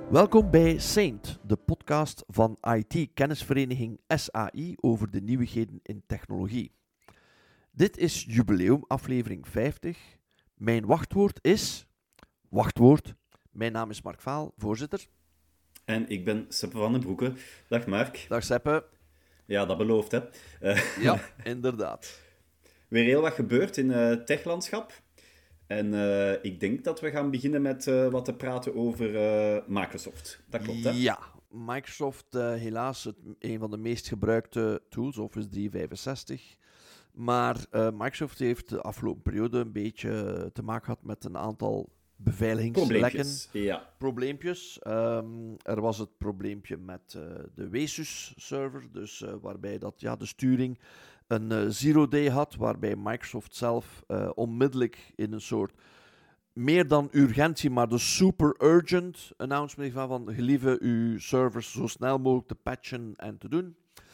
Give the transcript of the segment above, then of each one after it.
Welkom bij Saint, de podcast van IT-kennisvereniging SAI over de nieuwigheden in technologie. Dit is jubileum aflevering 50. Mijn wachtwoord is... Wachtwoord. Mijn naam is Mark Vaal, voorzitter. En ik ben Seppe van den Broeke. Dag Mark. Dag Seppe. Ja, dat belooft, hè. Ja, inderdaad. Weer heel wat gebeurd in het techlandschap. En ik denk dat we gaan beginnen met wat te praten over Microsoft. Dat klopt, hè? Ja, Microsoft, helaas een van de meest gebruikte tools, Office 365. Maar Microsoft heeft de afgelopen periode een beetje te maken gehad met een aantal beveiligingslekken. Probleempjes. Er was het probleempje met de WSUS-server, dus waarbij dat, de sturing een zero-day had, waarbij Microsoft zelf onmiddellijk in een soort meer dan urgentie, maar de super urgent announcement van gelieve uw servers zo snel mogelijk te patchen en te doen.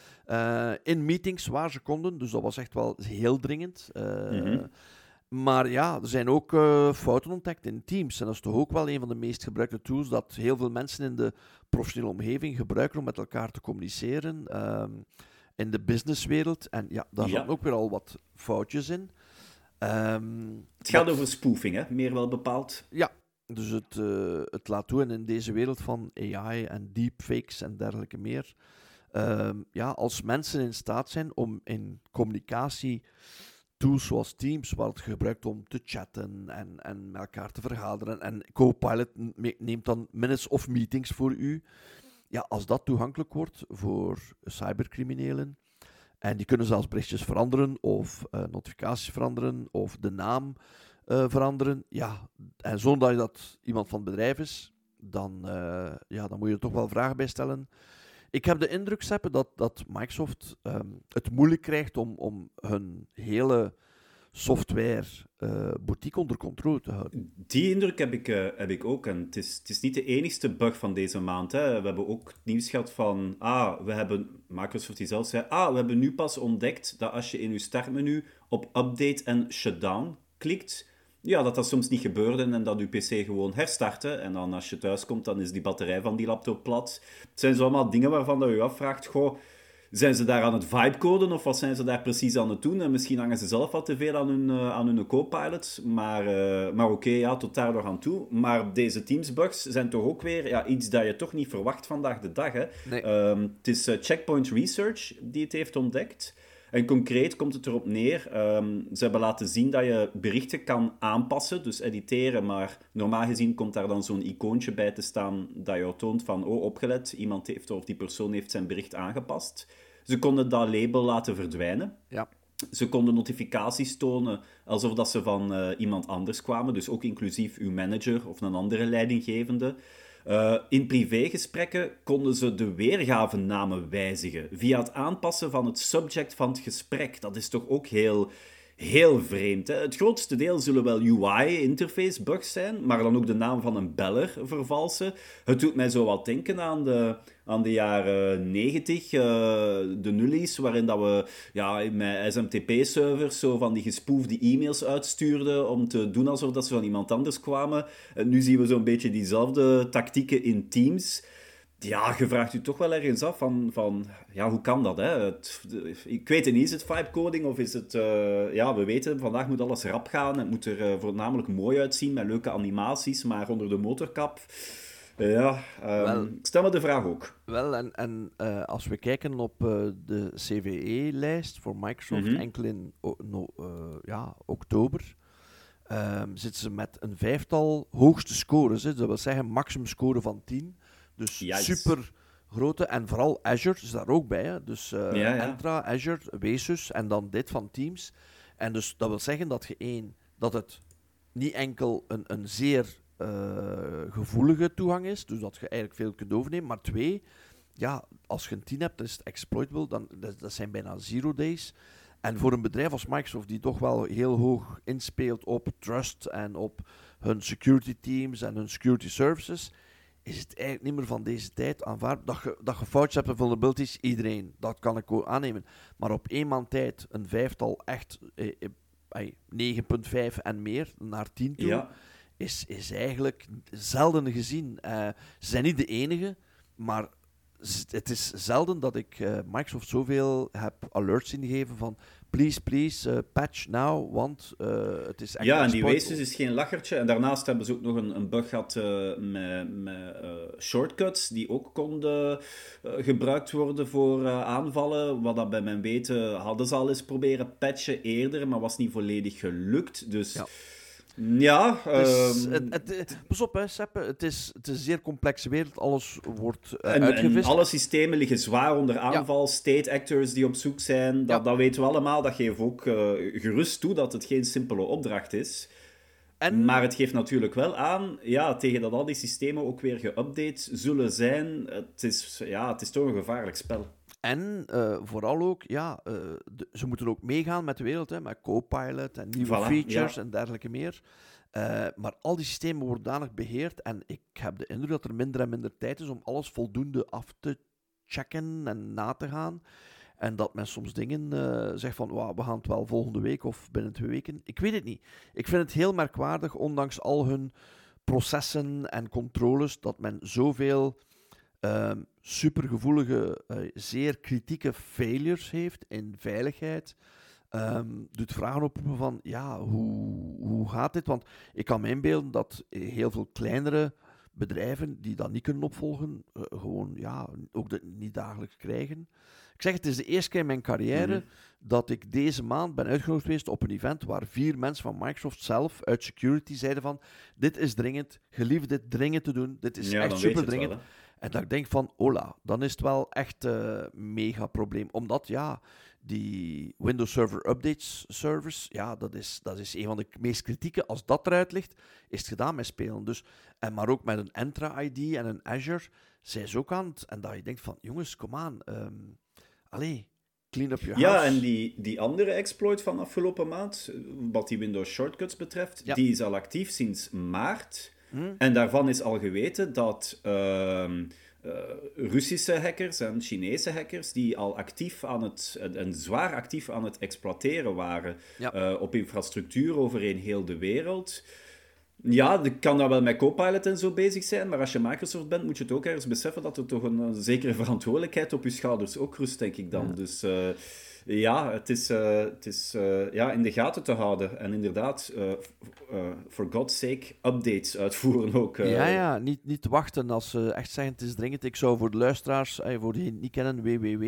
In meetings waar ze konden, dus dat was echt wel heel dringend. Maar ja, er zijn ook fouten ontdekt in Teams. En dat is toch ook wel een van de meest gebruikte tools dat heel veel mensen in de professionele omgeving gebruiken om met elkaar te communiceren. In de businesswereld. En ja, daar zaten ook weer al wat foutjes in. Het gaat over spoofing, hè? Meer wel bepaald. Ja, dus het laat toe. En in deze wereld van AI en deepfakes en dergelijke meer. Als mensen in staat zijn om in communicatie tools zoals Teams, waar het gebruikt om te chatten en met elkaar te vergaderen. En Copilot neemt dan minutes of meetings voor u. Ja, als dat toegankelijk wordt voor cybercriminelen, en die kunnen zelfs berichtjes veranderen, of notificaties veranderen, of de naam veranderen. Ja, en zonder dat iemand van het bedrijf is, dan moet je er toch wel vragen bij stellen. Ik heb de indruk, Seppe, dat Microsoft het moeilijk krijgt om hun hele software boutique onder controle te houden. Die indruk heb ik ook. En het is niet de enigste bug van deze maand. Hè. We hebben ook nieuws gehad van... Microsoft die zelf zei... we hebben nu pas ontdekt dat als je in je startmenu op update en shutdown klikt... Ja, dat soms niet gebeurde en dat je PC gewoon herstartte. En dan als je thuis komt, dan is die batterij van die laptop plat. Het zijn zo allemaal dingen waarvan dat je afvraagt... Goh, zijn ze daar aan het vibecoden of wat zijn ze daar precies aan het doen? En misschien hangen ze zelf wat te veel aan hun Copilot. Maar oké, tot daar nog aan toe. Maar deze Teams-bugs zijn toch ook weer iets dat je toch niet verwacht vandaag de dag. Hè? Nee. Het is Checkpoint Research die het heeft ontdekt. En concreet komt het erop neer, ze hebben laten zien dat je berichten kan aanpassen, dus editeren, maar normaal gezien komt daar dan zo'n icoontje bij te staan dat je toont van, opgelet, iemand heeft of die persoon heeft zijn bericht aangepast. Ze konden dat label laten verdwijnen. Ja. Ze konden notificaties tonen alsof dat ze van iemand anders kwamen, dus ook inclusief uw manager of een andere leidinggevende. In privégesprekken konden ze de weergavennamen wijzigen via het aanpassen van het subject van het gesprek. Dat is toch ook heel, heel vreemd. Hè? Het grootste deel zullen wel UI-interface bugs zijn, maar dan ook de naam van een beller vervalsen. Het doet mij zo wat denken aan de jaren 90, de nullies, waarin dat we met SMTP-servers zo van die gespoefde e-mails uitstuurden om te doen alsof dat ze van iemand anders kwamen. En nu zien we zo'n beetje diezelfde tactieken in Teams. Ja, je vraagt je toch wel ergens af van hoe kan dat? Hè? Ik weet het niet, is het vibe-coding of is het... we weten, vandaag moet alles rap gaan. Het moet er voornamelijk mooi uitzien, met leuke animaties, maar onder de motorkap... ik stel me de vraag ook. Wel, en als we kijken op de CVE-lijst voor Microsoft, enkel in oktober, zitten ze met een 5-tal hoogste scores. Hè. Dat wil zeggen maximum score van 10. Dus super grote. En vooral Azure is daar ook bij. Hè. Dus Entra, Azure, WSUS en dan dit van Teams. En dus dat wil zeggen dat het niet enkel een zeer gevoelige toegang is, dus dat je eigenlijk veel kunt overnemen, maar 2, als je een 10 hebt, dan is het exploitable, dat zijn bijna 0 days. En voor een bedrijf als Microsoft, die toch wel heel hoog inspeelt op trust en op hun security teams en hun security services, is het eigenlijk niet meer van deze tijd aanvaardbaar. Dat je foutjes hebt en vulnerabilities, iedereen, dat kan ik ook aannemen. Maar op 1 maand tijd een 5-tal echt 9,5 en meer, naar 10 toe, is eigenlijk zelden gezien. Ze zijn niet de enige, maar het is zelden dat ik Microsoft zoveel heb alerts zien geven van please, patch now, want het is echt... Ja, en die Oasis is geen lachertje. En daarnaast hebben ze ook nog een bug gehad met shortcuts, die ook konden gebruikt worden voor aanvallen. Wat dat bij mijn weten hadden ze al eens proberen patchen eerder, maar was niet volledig gelukt. Dus... Ja, pas op, hè, Seppe. Het is een zeer complexe wereld. Alles wordt uitgevist. En alle systemen liggen zwaar onder aanval. State actors die op zoek zijn. Dat weten we allemaal. Dat geeft ook gerust toe dat het geen simpele opdracht is. Maar het geeft natuurlijk wel aan, tegen dat al die systemen ook weer geüpdate zullen zijn. Het is toch een gevaarlijk spel. En vooral ook, ze moeten ook meegaan met de wereld, hè, met Copilot en nieuwe features en dergelijke meer. Maar al die systemen worden danig beheerd en ik heb de indruk dat er minder en minder tijd is om alles voldoende af te checken en na te gaan. En dat men soms dingen zegt van, we gaan het wel volgende week of binnen 2 weken. Ik weet het niet. Ik vind het heel merkwaardig, ondanks al hun processen en controles, dat men zoveel... supergevoelige, zeer kritieke failures heeft in veiligheid. Doet vragen oproepen van, hoe gaat dit? Want ik kan me inbeelden dat heel veel kleinere bedrijven die dat niet kunnen opvolgen, gewoon ook niet dagelijks krijgen. Ik zeg, het is de eerste keer in mijn carrière dat ik deze maand ben uitgenodigd geweest op een event waar 4 mensen van Microsoft zelf uit security zeiden van, dit is dringend, gelieve dit dringend te doen, dit is echt super dringend. En dat ik denk van, hola, dan is het wel echt een mega probleem. Omdat, die Windows Server Updates service, dat is een van de meest kritieke. Als dat eruit ligt, is het gedaan met spelen. Dus, maar ook met een Entra ID en een Azure, zijn ze ook aan het... En dat je denkt van, jongens, kom aan. Clean up your house. Ja, en die andere exploit van afgelopen maand, wat die Windows Shortcuts betreft, die is al actief sinds maart... En daarvan is al geweten dat Russische hackers en Chinese hackers die al zwaar actief aan het exploiteren waren op infrastructuur over heel de wereld. Ja, je kan dat wel met Copilot en zo bezig zijn, maar als je Microsoft bent, moet je het ook ergens beseffen dat er toch een zekere verantwoordelijkheid op je schouders ook rust, denk ik dan. Ja. Dus... het is in de gaten te houden. En inderdaad, for God's sake, updates uitvoeren ook. Niet wachten als ze echt zeggen het is dringend. Ik zou voor de luisteraars, voor die het niet kennen,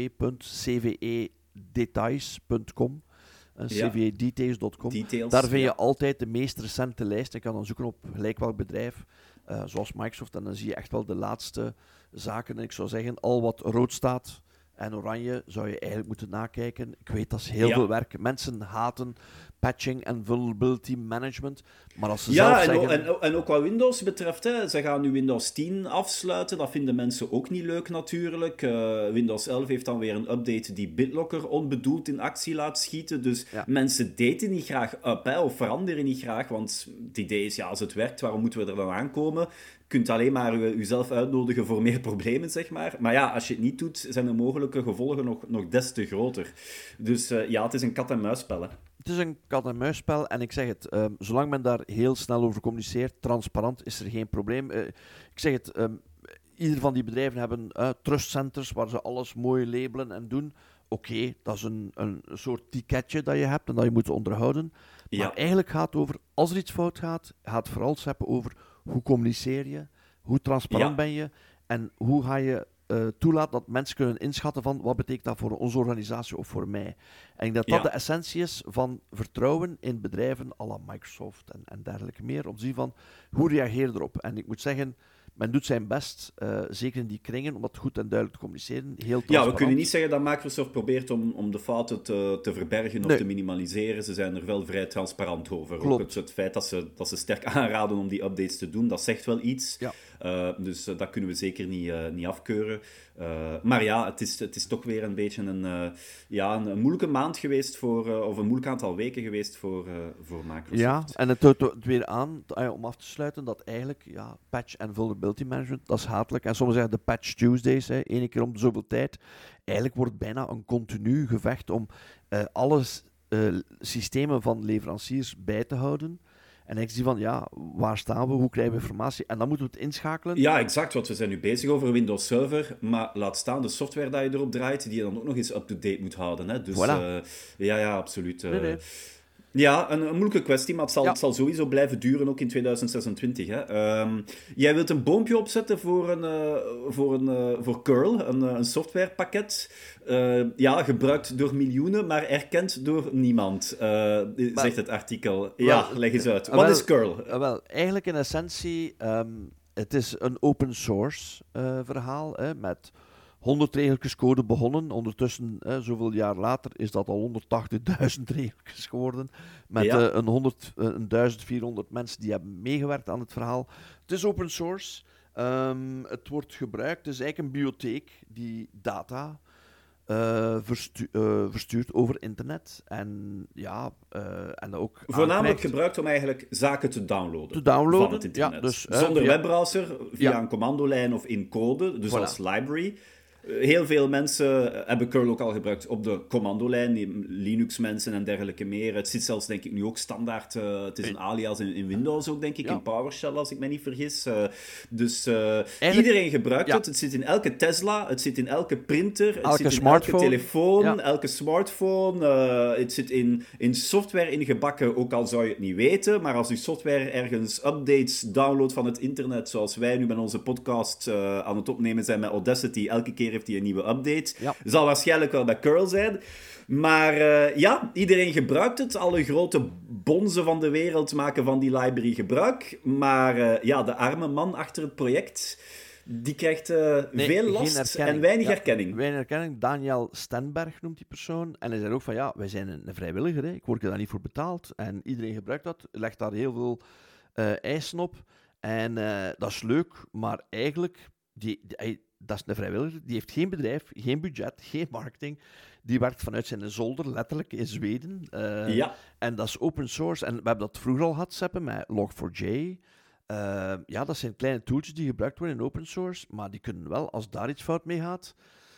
www.cvedetails.com cvedetails.com. Daar vind je altijd de meest recente lijst. Je kan dan zoeken op gelijk welk bedrijf, zoals Microsoft, en dan zie je echt wel de laatste zaken. En ik zou zeggen, al wat rood staat... En oranje zou je eigenlijk moeten nakijken. Ik weet, dat is heel veel werk. Mensen haten patching en vulnerability management. Maar als ze zelf zeggen... en ook wat Windows betreft, hè, ze gaan nu Windows 10 afsluiten. Dat vinden mensen ook niet leuk natuurlijk. Windows 11 heeft dan weer een update die BitLocker onbedoeld in actie laat schieten. Dus mensen daten niet graag up, hè, of veranderen niet graag. Want het idee is, als het werkt, waarom moeten we er dan aankomen? Je kunt alleen maar jezelf uitnodigen voor meer problemen, zeg maar. Maar als je het niet doet, zijn de mogelijke gevolgen nog des te groter. Dus het is een kat-en-muisspel, hè. Het is een kat-en-muisspel en ik zeg het, zolang men daar heel snel over communiceert, transparant, is er geen probleem. Ik zeg het, ieder van die bedrijven hebben trustcenters waar ze alles mooi labelen en doen. Oké, dat is een soort ticketje dat je hebt en dat je moet onderhouden. Maar eigenlijk gaat het over, als er iets fout gaat, het vooral over hoe communiceer je, hoe transparant ben je en hoe ga je toelaten dat mensen kunnen inschatten van wat betekent dat voor onze organisatie of voor mij. En ik denk dat de essentie is van vertrouwen in bedrijven à la Microsoft en dergelijke meer, om te zien van hoe reageer je erop. En ik moet zeggen, men doet zijn best, zeker in die kringen, om dat goed en duidelijk te communiceren. Heel transparant. Ja, we kunnen niet zeggen dat Microsoft probeert om de fouten te verbergen of te minimaliseren. Ze zijn er wel vrij transparant over. Klopt. Ook het feit dat ze sterk aanraden om die updates te doen, dat zegt wel iets. Ja. Dus dat kunnen we zeker niet afkeuren. Maar het is toch weer een beetje een moeilijke maand geweest of een moeilijk aantal weken geweest voor Microsoft. Ja, en het toont weer aan, om af te sluiten, dat eigenlijk patch en vulnerability management, dat is hatelijk. En sommigen zeggen de Patch Tuesdays, 1 keer om de zoveel tijd. Eigenlijk wordt het bijna een continu gevecht om alle systemen van leveranciers bij te houden. En ik zie van, ja, waar staan we? Hoe krijgen we informatie? En dan moeten we het inschakelen. Ja, exact. Want we zijn nu bezig over Windows Server, maar laat staan de software die je erop draait, die je dan ook nog eens up-to-date moet houden. Hè? Dus Voilà. ja, absoluut. Nee. Ja, een moeilijke kwestie, maar het zal sowieso blijven duren, ook in 2026. Hè. Jij wilt een boompje opzetten voor curl, een softwarepakket. Gebruikt door miljoenen, maar erkend door niemand, zegt het artikel. Leg eens uit. Wat is curl? Wel, eigenlijk in essentie, het is een open source verhaal, met 100 regeltjes code begonnen. Ondertussen, zoveel jaar later, is dat al 180.000 regeltjes geworden. Met 1400 mensen die hebben meegewerkt aan het verhaal. Het is open source. Het wordt gebruikt. Het is eigenlijk een bibliotheek die data verstuurt over internet. En ook voornamelijk gebruikt om eigenlijk zaken te downloaden van het internet. Ja, dus, zonder webbrowser, via een commandolijn of in code, dus als library. Heel veel mensen hebben curl ook al gebruikt op de commandolijn, Linux-mensen en dergelijke meer. Het zit zelfs, denk ik, nu ook standaard. Het is een alias in Windows ook, denk ik, in PowerShell, als ik me niet vergis. Iedereen gebruikt het. Het zit in elke Tesla, het zit in elke printer, het zit in elke telefoon, elke smartphone. Het zit in software ingebakken, ook al zou je het niet weten. Maar als je software ergens updates downloadt van het internet, zoals wij nu met onze podcast aan het opnemen zijn met Audacity, elke keer heeft hij een nieuwe update. Zal waarschijnlijk wel bij curl zijn. Maar iedereen gebruikt het. Alle grote bonzen van de wereld maken van die library gebruik. Maar de arme man achter het project, die krijgt veel last en weinig erkenning. Weinig erkenning. Daniel Stenberg noemt die persoon. En hij zei ook van, wij zijn een vrijwilliger. Hè. Ik word er daar niet voor betaald. En iedereen gebruikt dat. Legt daar heel veel eisen op. En dat is leuk. Maar eigenlijk, dat is een vrijwilliger, die heeft geen bedrijf, geen budget, geen marketing. Die werkt vanuit zijn zolder, letterlijk in Zweden. En dat is open source. En we hebben dat vroeger al gehad, Seppe, met Log4j. Dat zijn kleine tooltjes die gebruikt worden in open source, maar die kunnen wel, als daar iets fout mee gaat,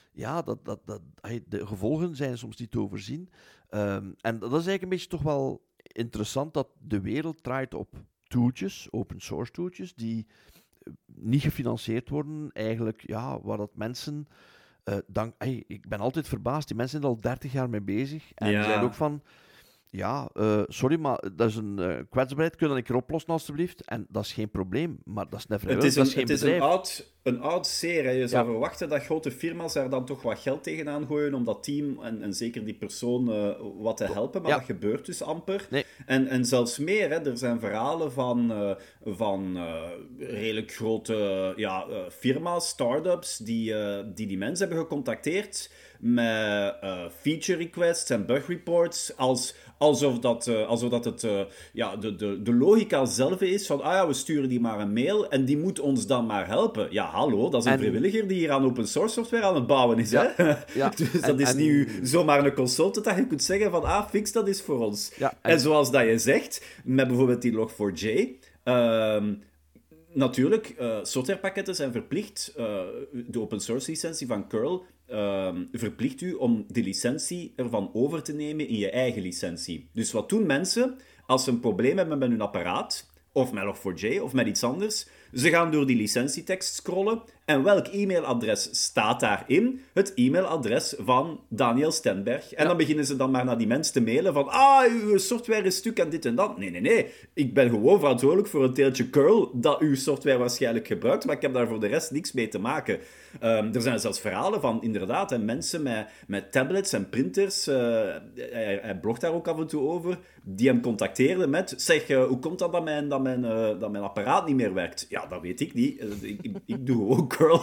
de gevolgen zijn soms niet te overzien. En dat is eigenlijk een beetje toch wel interessant, dat de wereld draait op tooltjes, open source tooltjes, die niet gefinancierd worden, eigenlijk, waar dat mensen... ik ben altijd verbaasd, die mensen zijn er al 30 jaar mee bezig. En die zijn ook van... sorry, maar dat is een kwetsbaarheid. Kun je dat een keer oplossen, alstublieft? En dat is geen probleem, maar dat is net vrijwillig. Het is een oud zeer. Hè. Je zou verwachten dat grote firma's daar dan toch wat geld tegenaan gooien om dat team en zeker die persoon wat te helpen. Maar dat gebeurt dus amper. Nee. En zelfs meer. Hè. Er zijn verhalen van redelijk grote firma's, start-ups, die mensen hebben gecontacteerd met feature requests en bug reports, alsof dat het de logica zelf is van, we sturen die maar een mail en die moet ons dan maar helpen. Ja, hallo, dat is een vrijwilliger die hier aan open source software aan het bouwen is. Hè? Dus dat is niet zomaar een consultant dat je kunt zeggen van, fix dat is voor ons. Ja, en zoals dat je zegt, met bijvoorbeeld die Log4j, natuurlijk, softwarepakketten zijn verplicht. De open source licentie van curl verplicht u om de licentie ervan over te nemen in je eigen licentie. Dus wat doen mensen als ze een probleem hebben met hun apparaat, of met Log4j, of met iets anders? Ze gaan door die licentietekst scrollen. En welk e-mailadres staat daarin? Het e-mailadres van Daniel Stenberg. En dan beginnen ze dan maar naar die mensen te mailen van uw software is stuk en dit en dat. Nee. Ik ben gewoon verantwoordelijk voor een deeltje curl dat uw software waarschijnlijk gebruikt, maar ik heb daar voor de rest niks mee te maken. Er zijn zelfs verhalen van, inderdaad, mensen met tablets en printers, hij blogt daar ook af en toe over, die hem contacteerden met, zeg, hoe komt dat mijn apparaat niet meer werkt? Ja, dat weet ik niet. Ik doe gewoon curl.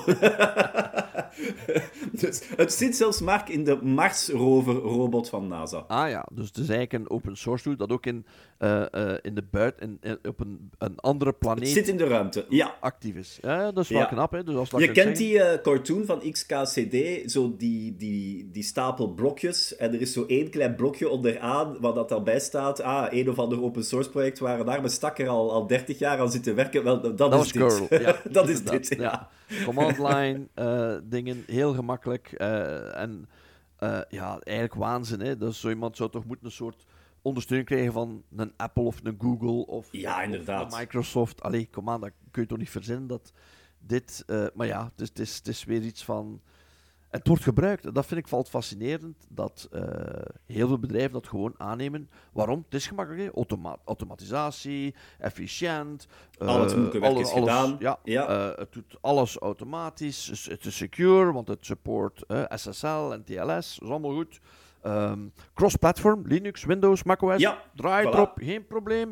Dus het zit zelfs, Mark, in de Mars-rover-robot van NASA. Dus het is eigenlijk een open source tool dat ook in de buiten, op een andere planeet... Het zit in de ruimte, actief is. Dat is wel knap, hè. Dus als dat je kent die cartoon van XKCD, zo die stapel blokjes, en er is zo één klein blokje onderaan, waar dat daarbij staat, een of ander open source project waar een arme stakker al 30 jaar aan zit te werken. Wel, dat is dit. Curl, ja. Dat is dit, ja. Command line dingen, heel gemakkelijk. Eigenlijk waanzin, hè. Dus zo iemand zou toch moeten een soort ondersteuning krijgen van een Apple of een Google of, Ja, inderdaad. of een Microsoft. Allee, kom aan, dat kun je toch niet verzinnen dat dit... maar ja, het is weer iets van... Het wordt gebruikt. Dat vind ik valt fascinerend, dat heel veel bedrijven dat gewoon aannemen. Waarom? Het is gemakkelijk. Automatisatie, efficiënt. Al het moeilijke werk is gedaan. Ja. Het doet alles automatisch. Het is secure, want het support SSL en TLS. Dat is allemaal goed. Cross-platform, Linux, Windows, macOS. Ja, draai voilà. erop, geen probleem.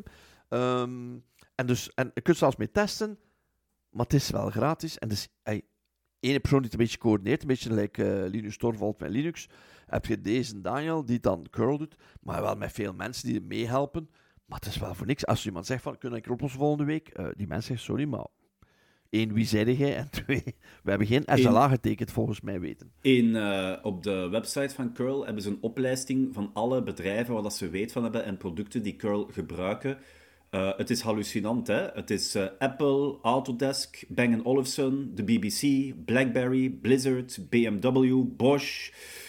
En je kunt zelfs mee testen, maar het is wel gratis. En dus, ene persoon die het een beetje coördineert, een beetje like Linus Torvald met Linux, heb je deze Daniel die dan curl doet, maar wel met veel mensen die meehelpen. Maar het is wel voor niks. Als iemand zegt van, kunnen we een oplossen volgende week? Die mensen zeggen, sorry, maar 1, wie zei jij? En 2, we hebben geen SLA getekend, volgens mij weten. Op de website van Curl hebben ze een oplijsting van alle bedrijven waar dat ze weet van hebben en producten die Curl gebruiken. Het is hallucinant, hè? Het is Apple, Autodesk, Bang & Olufsen, de BBC, BlackBerry, Blizzard, BMW, Bosch,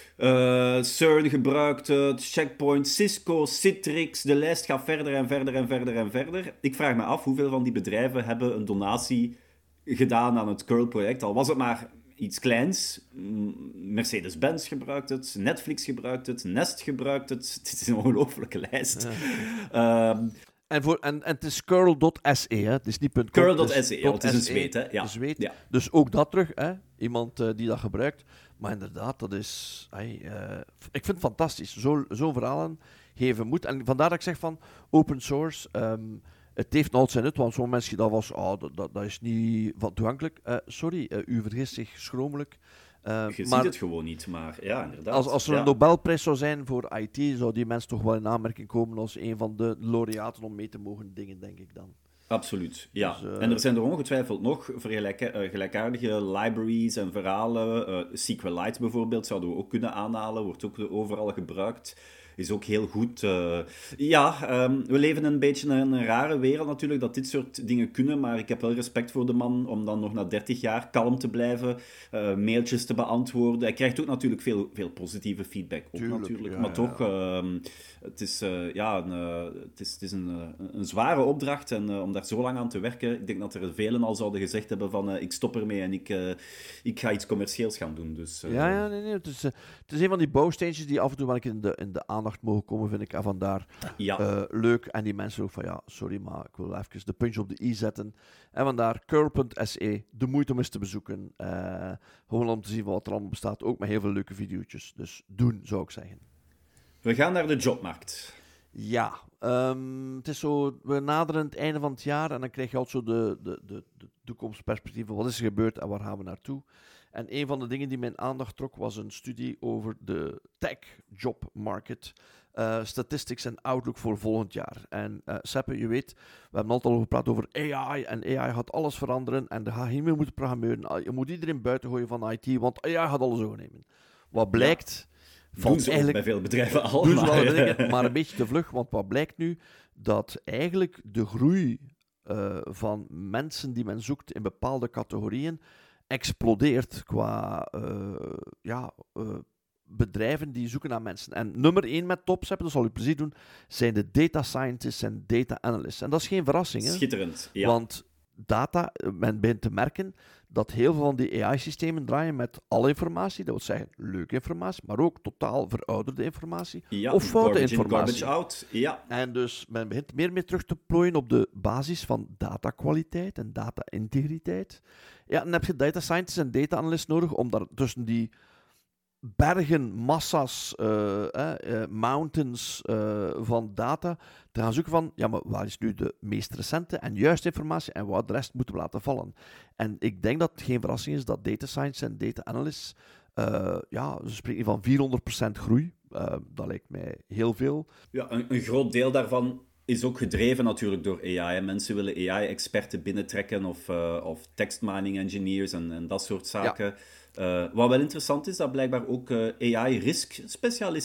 CERN gebruikt het, Checkpoint, Cisco, Citrix. De lijst gaat verder en verder en verder en verder. Ik vraag me af hoeveel van die bedrijven hebben een donatie gedaan aan het Curl-project. Al was het maar iets kleins. Mercedes-Benz gebruikt het, Netflix gebruikt het, Nest gebruikt het. Het is een ongelofelijke lijst. Ja. En het is curl.se, hè? Het is niet .com. Curl.se, want het is een zweet, hè? Ja. Zweet. Ja. Dus ook dat terug, hè? Iemand die dat gebruikt. Maar inderdaad, dat is... ik vind het fantastisch. Zo'n verhalen geven moed. En vandaar dat ik zeg van open source... het heeft nooit zijn nut, want sommige mensen dat was... dat is niet van toegankelijk. Sorry, u vergist zich schromelijk. Je ziet het gewoon niet, maar ja, inderdaad. Als er een Nobelprijs zou zijn voor IT, zou die mens toch wel in aanmerking komen als een van de laureaten om mee te mogen dingen, denk ik dan. Absoluut, ja. Dus, en er zijn er ongetwijfeld nog gelijkaardige libraries en verhalen. SQLite bijvoorbeeld zouden we ook kunnen aanhalen, wordt ook overal gebruikt. Is ook heel goed. We leven een beetje in een rare wereld natuurlijk, dat dit soort dingen kunnen, maar ik heb wel respect voor de man om dan nog na 30 jaar kalm te blijven, mailtjes te beantwoorden. Hij krijgt ook natuurlijk veel positieve feedback, ook tuurlijk, natuurlijk. Ja, maar toch, het is een zware opdracht en om daar zo lang aan te werken, ik denk dat er velen al zouden gezegd hebben van ik stop ermee en ik ga iets commercieels gaan doen. Dus, nee. Het is een van die bouwsteentjes die af en toe wel in de aandacht mogen komen, vind ik. En vandaar leuk. En die mensen ook van, ja, sorry, maar ik wil even de puntje op de i zetten. En vandaar curl.se, de moeite om eens te bezoeken. Gewoon om te zien wat er allemaal bestaat. Ook met heel veel leuke video's. Dus doen, zou ik zeggen. We gaan naar de jobmarkt. Ja, het is zo, we naderen het einde van het jaar en dan krijg je altijd zo de toekomstperspectieven. Wat is er gebeurd en waar gaan we naartoe? En een van de dingen die mijn aandacht trok was een studie over de tech job market, statistics en outlook voor volgend jaar. En Seppe, je weet, we hebben altijd al gepraat over AI en AI gaat alles veranderen en je gaat niet meer moeten programmeren. Je moet iedereen buiten gooien van IT, want AI gaat alles overnemen. Wat blijkt... Doen ze eigenlijk bij veel bedrijven al. Doen ze wel dingen, maar een beetje te vlug, want wat blijkt nu? Dat eigenlijk de groei van mensen die men zoekt in bepaalde categorieën explodeert qua bedrijven die zoeken naar mensen. En nummer 1 met tops, dat zal u plezier doen, zijn de data scientists en data analysts. En dat is geen verrassing. Hè? Schitterend, ja. Want men begint te merken dat heel veel van die AI-systemen draaien met alle informatie. Dat wil zeggen, leuke informatie, maar ook totaal verouderde informatie. Ja, of foute informatie. Garbage out, ja. En dus men begint meer en meer terug te plooien op de basis van datakwaliteit en data-integriteit. Ja, dan heb je data scientists en data analysts nodig om daar tussen die bergen, massa's, mountains van data te gaan zoeken van, ja, maar waar is nu de meest recente en juiste informatie en wat de rest moeten we laten vallen. En ik denk dat het geen verrassing is dat data science en data analysts, ze spreken van 400% groei. Dat lijkt mij heel veel. Ja, een groot deel daarvan is ook gedreven natuurlijk door AI. Mensen willen AI-experten binnentrekken of text mining engineers en dat soort zaken. Ja. Wat wel interessant is, dat blijkbaar ook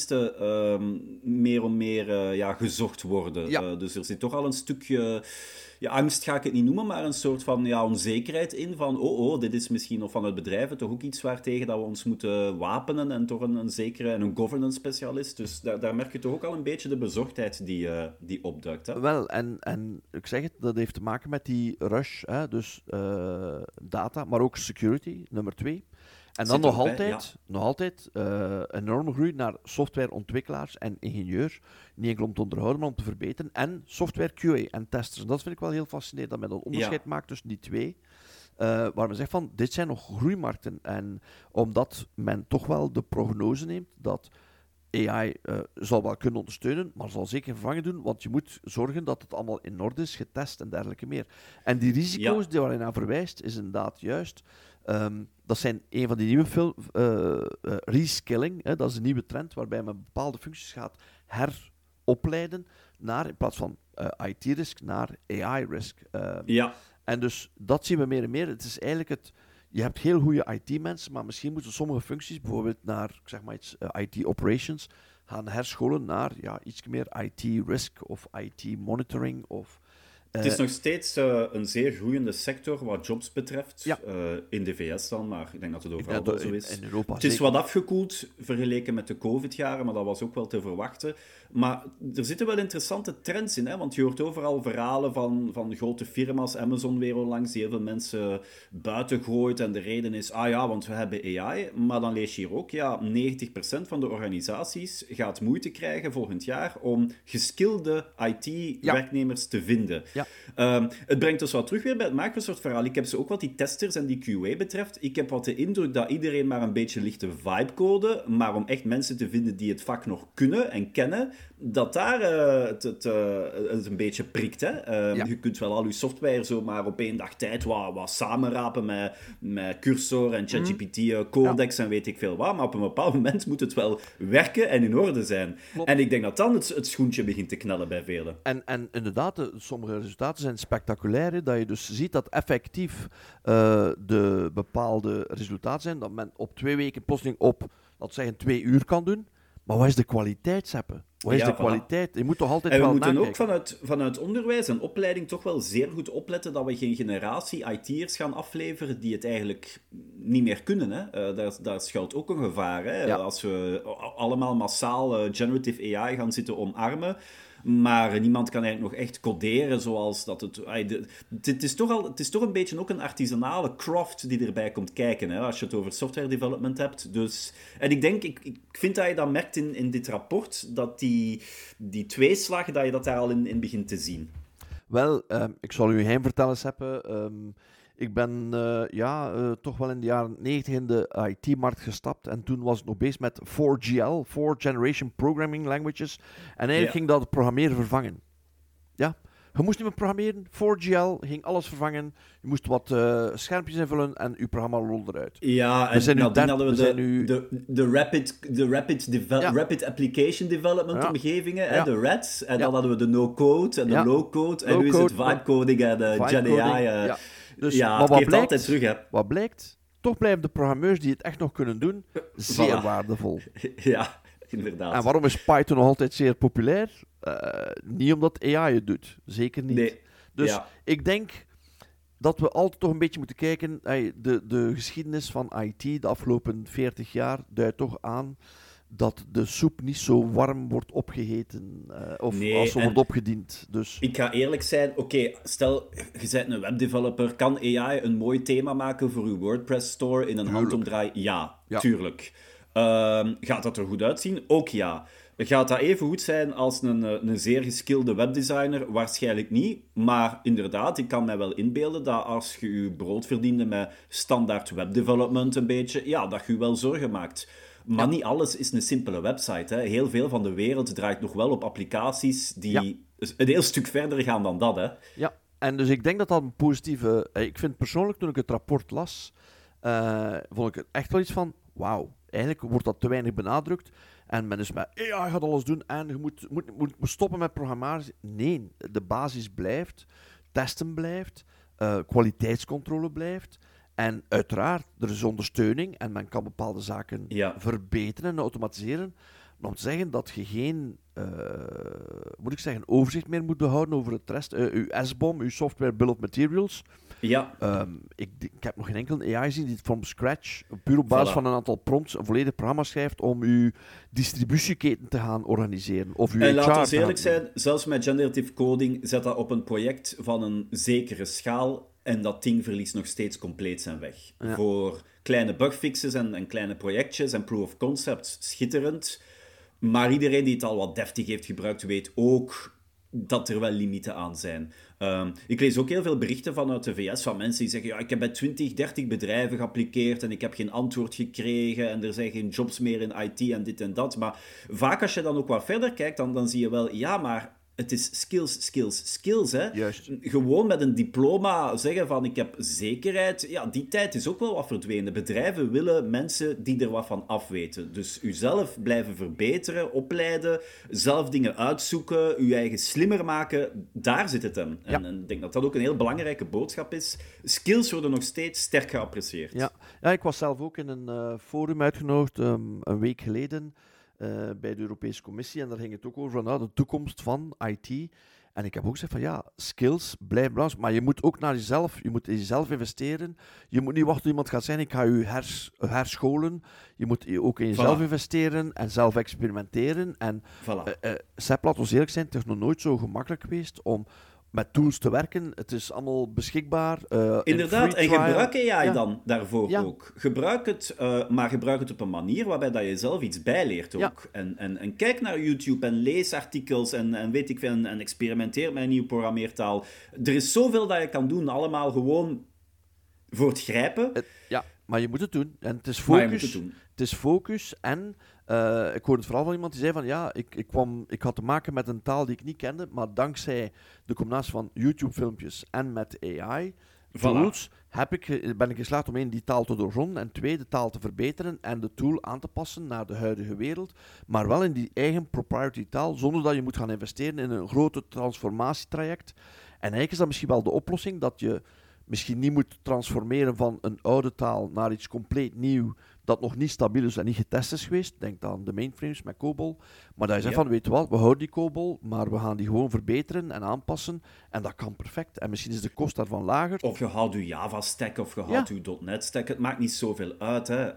AI-risk-specialisten meer en meer gezocht worden. Ja. Dus er zit toch al een stukje angst ga ik het niet noemen, maar een soort van onzekerheid in van dit is misschien, of vanuit bedrijven, toch ook iets waartegen dat we ons moeten wapenen en toch een zekere en een governance specialist. Dus daar merk je toch ook al een beetje de bezorgdheid die opduikt. Hè? Wel, en ik zeg het, dat heeft te maken met die rush, hè, dus data, maar ook security, nummer 2. En dan nog altijd enorme groei naar softwareontwikkelaars en ingenieurs. Niet enkel om te onderhouden, maar om te verbeteren. En software QA en testers. En dat vind ik wel heel fascinerend, dat men dat onderscheid maakt tussen die twee. Waar men zegt van, dit zijn nog groeimarkten. En omdat men toch wel de prognose neemt dat AI zal wel kunnen ondersteunen, maar zal zeker vervangen doen, want je moet zorgen dat het allemaal in orde is, getest en dergelijke meer. En die risico's die waar je naar verwijst, is inderdaad juist. Dat zijn een van die nieuwe reskilling. Dat is een nieuwe trend waarbij men bepaalde functies gaat heropleiden naar, in plaats van IT-risk, naar AI-risk. En dus dat zien we meer en meer. Het is eigenlijk je hebt heel goede IT-mensen, maar misschien moeten sommige functies, bijvoorbeeld naar, ik zeg maar iets, IT-operations, gaan herscholen naar iets meer IT-risk of IT-monitoring of... Het is nog steeds een zeer groeiende sector wat jobs betreft. In de VS dan, maar ik denk dat het overal wel zo is. In Europa het is wat afgekoeld vergeleken met de COVID-jaren, maar dat was ook wel te verwachten. Maar er zitten wel interessante trends in, hè? Want je hoort overal verhalen van grote firma's, Amazon weer onlangs, die heel veel mensen buiten gooit. En de reden is, want we hebben AI. Maar dan lees je hier ook, 90% van de organisaties gaat moeite krijgen volgend jaar om geskilde IT-werknemers te vinden. Het brengt ons wat terug weer bij het Microsoft-verhaal. Ik heb ze ook wat die testers en die QA betreft. Ik heb wat de indruk dat iedereen maar een beetje ligt te vibecoden, maar om echt mensen te vinden die het vak nog kunnen en kennen, dat daar het een beetje prikt. Hè? Je kunt wel al je software zomaar op 1 dag tijd wat samenrapen met Cursor en ChatGPT, Codex en weet ik veel wat, maar op een bepaald moment moet het wel werken en in orde zijn. Klopt. En ik denk dat dan het schoentje begint te knellen bij velen. En inderdaad, sommige resultaten zijn spectaculair, hè, dat je dus ziet dat effectief de bepaalde resultaten zijn, dat men op 2 weken plotseling op, laten we zeggen, 2 uur kan doen. Maar wat is de kwaliteit, Seppe? Wat is de kwaliteit? Je moet toch altijd wel nakijken. En we moeten ook vanuit onderwijs en opleiding toch wel zeer goed opletten dat we geen generatie IT'ers gaan afleveren die het eigenlijk niet meer kunnen. Hè? Daar schuilt ook een gevaar. Hè? Als we allemaal massaal generative AI gaan zitten omarmen, maar niemand kan eigenlijk nog echt coderen zoals dat het... Het is toch een beetje ook een artisanale craft die erbij komt kijken, hè, als je het over software development hebt. Dus, en ik vind dat je dat merkt in dit rapport, dat die tweeslag, dat je dat daar al in begint te zien. Wel, ik zal u een geheim vertellen, Seppe. Ik ben toch wel in de jaren 90 in de IT-markt gestapt. En toen was ik nog bezig met 4GL, 4 Generation Programming Languages. En eigenlijk ging dat het programmeren vervangen. Ja, je moest niet meer programmeren. 4GL ging alles vervangen. Je moest wat schermpjes invullen en je programma rolde eruit. Ja, en nadien hadden we de Rapid Application Development omgevingen, de RADs. En dan hadden we de no-code en de low-code. En nu is het vibe-coding en Gen AI. Dus, maar wat blijkt, altijd terug, hè. Wat blijkt? Toch blijven de programmeurs die het echt nog kunnen doen zeer waardevol. Ja, inderdaad. En waarom is Python nog altijd zeer populair? Niet omdat AI het doet. Zeker niet. Nee. Dus ik denk dat we altijd toch een beetje moeten kijken. De geschiedenis van IT de afgelopen 40 jaar duidt toch aan dat de soep niet zo warm wordt opgegeten als ze wordt opgediend. Dus. Ik ga eerlijk zijn, stel, je bent een webdeveloper, kan AI een mooi thema maken voor uw WordPress store in een handomdraai? Ja, tuurlijk. Gaat dat er goed uitzien? Ook ja. Gaat dat even goed zijn als een zeer geskilde webdesigner? Waarschijnlijk niet. Maar inderdaad, ik kan mij wel inbeelden dat als je je brood verdiende met standaard webdevelopment een beetje, dat je wel zorgen maakt. Maar niet alles is een simpele website. Hè. Heel veel van de wereld draait nog wel op applicaties die een heel stuk verder gaan dan dat. Hè. Ja, en dus ik denk dat dat een positieve... Ik vind persoonlijk, toen ik het rapport las, vond ik het echt wel iets van, wauw, eigenlijk wordt dat te weinig benadrukt. En men is met, AI gaat alles doen en je moet stoppen met programmeren. Nee, de basis blijft, testen blijft, kwaliteitscontrole blijft. En uiteraard, er is ondersteuning en men kan bepaalde zaken verbeteren en automatiseren. om te zeggen dat je geen overzicht meer moet behouden over het rest. Uw SBOM, uw Software Bill of Materials. Ja. Ik heb nog geen enkele AI gezien die het from scratch, puur op basis van een aantal prompts, een volledig programma schrijft om uw distributieketen te gaan organiseren. Of uw en HR laten we eerlijk zijn, zelfs met generative coding zet dat op een project van een zekere schaal en dat ding verliest nog steeds compleet zijn weg. Ja. Voor kleine bugfixes en kleine projectjes en proof of concepts, schitterend. Maar iedereen die het al wat deftig heeft gebruikt, weet ook dat er wel limieten aan zijn. Ik lees ook heel veel berichten vanuit de VS van mensen die zeggen, ja, ik heb bij 20, 30 bedrijven geappliqueerd en ik heb geen antwoord gekregen en er zijn geen jobs meer in IT en dit en dat. Maar vaak als je dan ook wat verder kijkt, dan zie je wel, ja, maar het is skills, skills, skills. Hè? Juist. Gewoon met een diploma zeggen van ik heb zekerheid. Ja, die tijd is ook wel wat verdwenen. Bedrijven willen mensen die er wat van afweten. Dus uzelf blijven verbeteren, opleiden, zelf dingen uitzoeken, uw eigen slimmer maken. Daar zit het hem. Ja. En ik denk dat dat ook een heel belangrijke boodschap is. Skills worden nog steeds sterk geapprecieerd. Ja, ik was zelf ook in een forum uitgenodigd een week geleden. Bij de Europese Commissie. En daar ging het ook over van de toekomst van IT. En ik heb ook gezegd van ja, skills blijven belangrijk, maar je moet ook naar jezelf, je moet in jezelf investeren. Je moet niet wachten tot iemand gaat zeggen, ik ga je herscholen. Je moet ook in jezelf investeren en zelf experimenteren. En Sepp, laat ons eerlijk zijn, het is nog nooit zo gemakkelijk geweest om met tools te werken. Het is allemaal beschikbaar. Inderdaad, en gebruik AI dan daarvoor Ja. ook. Gebruik het, maar gebruik het op een manier waarbij dat je zelf iets bijleert ook. Ja. En kijk naar YouTube en lees artikels en weet ik veel, en experimenteer met een nieuwe programmeertaal. Er is zoveel dat je kan doen, allemaal gewoon voor het grijpen. Ja, maar je moet het doen. En het is focus. Maar je moet het doen. Het is focus en ik hoorde het vooral van iemand die zei van ja, ik had te maken met een taal die ik niet kende, maar dankzij de combinatie van YouTube-filmpjes en met AI-tools ben ik geslaagd om één, die taal te doorgronden en twee, de taal te verbeteren en de tool aan te passen naar de huidige wereld, maar wel in die eigen proprietary taal, zonder dat je moet gaan investeren in een grote transformatietraject. En eigenlijk is dat misschien wel de oplossing, dat je misschien niet moet transformeren van een oude taal naar iets compleet nieuw, dat nog niet stabiel is en niet getest is geweest. Denk aan de mainframes met COBOL. Maar dat je zegt van, weet je wat, we houden die COBOL, maar we gaan die gewoon verbeteren en aanpassen. En dat kan perfect. En misschien is de kost daarvan lager. Of je houdt je Java-stack of je houdt je .NET-stack. Het maakt niet zoveel uit. Hè.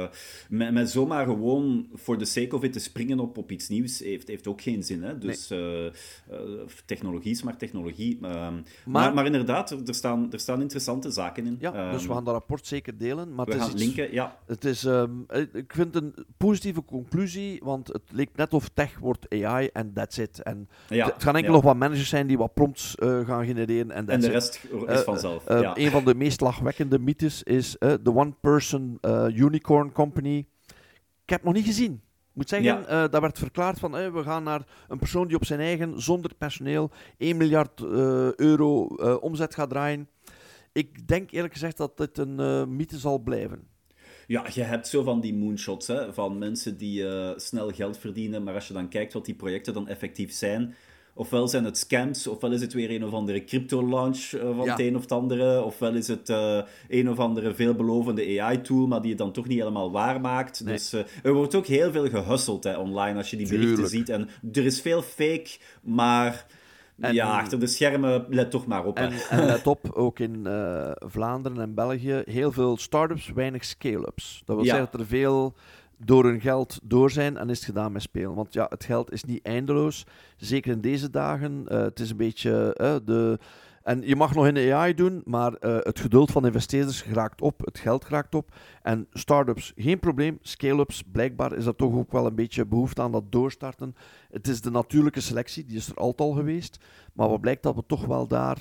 Met zomaar gewoon voor de sake of it te springen op iets nieuws heeft ook geen zin. Hè. Dus technologie is maar technologie. Maar inderdaad, er staan interessante zaken in. Ja, dus we gaan dat rapport zeker delen. Maar we gaan linken, ja. Het is, ik vind het een positieve conclusie, want het leek net of tech wordt AI en that's it. En het gaan enkel nog wat managers zijn die wat prompts gaan genereren en that's de it. rest is vanzelf. Een van de meest lachwekkende mythes is de one-person unicorn company. Ik heb het nog niet gezien. Ik moet zeggen, dat werd verklaard van we gaan naar een persoon die op zijn eigen, zonder personeel, 1 miljard euro omzet gaat draaien. Ik denk eerlijk gezegd dat dit een mythe zal blijven. Ja, je hebt zo van die moonshots, hè, van mensen die snel geld verdienen, maar als je dan kijkt wat die projecten dan effectief zijn, ofwel zijn het scams, ofwel is het weer een of andere crypto-launch van het een of het andere, ofwel is het een of andere veelbelovende AI-tool, maar die het dan toch niet helemaal waarmaakt. Nee. Dus er wordt ook heel veel gehusteld online als je die berichten ziet. En er is veel fake, maar... achter de schermen, let toch maar op. En let op, ook in Vlaanderen en België, heel veel start-ups, weinig scale-ups. Dat wil zeggen dat er veel door hun geld door zijn en is het gedaan met spelen. Want ja, het geld is niet eindeloos. Zeker in deze dagen. Het is een beetje... En je mag nog in de AI doen, maar het geduld van investeerders raakt op, het geld raakt op. En start-ups, geen probleem. Scale-ups, blijkbaar is dat toch ook wel een beetje behoefte aan dat doorstarten. Het is de natuurlijke selectie, die is er altijd al geweest. Maar wat blijkt dat we toch wel daar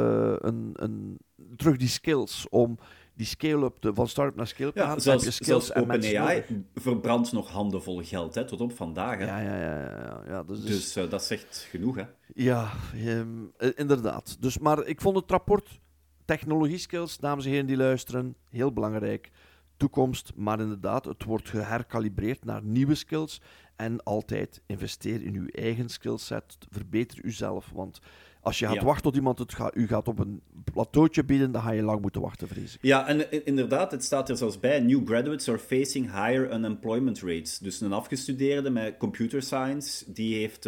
terug die skills om die scale-up, van start-up naar scale-up te gaan. Zelfs OpenAI verbrandt nog handenvol geld, hè, tot op vandaag. Hè. Ja. Dus dat zegt genoeg, hè. Ja, inderdaad. Dus, maar ik vond het rapport, technologie-skills, dames en heren die luisteren, heel belangrijk. Toekomst, maar inderdaad, het wordt geherkalibreerd naar nieuwe skills. En altijd investeer in uw eigen skillset, verbeter uzelf. Want Als je gaat wachten tot iemand u gaat op een plateautje bieden, dan ga je lang moeten wachten, vrees ik. Ja, en inderdaad, het staat er zelfs bij. New graduates are facing higher unemployment rates. Dus een afgestudeerde met computer science, die heeft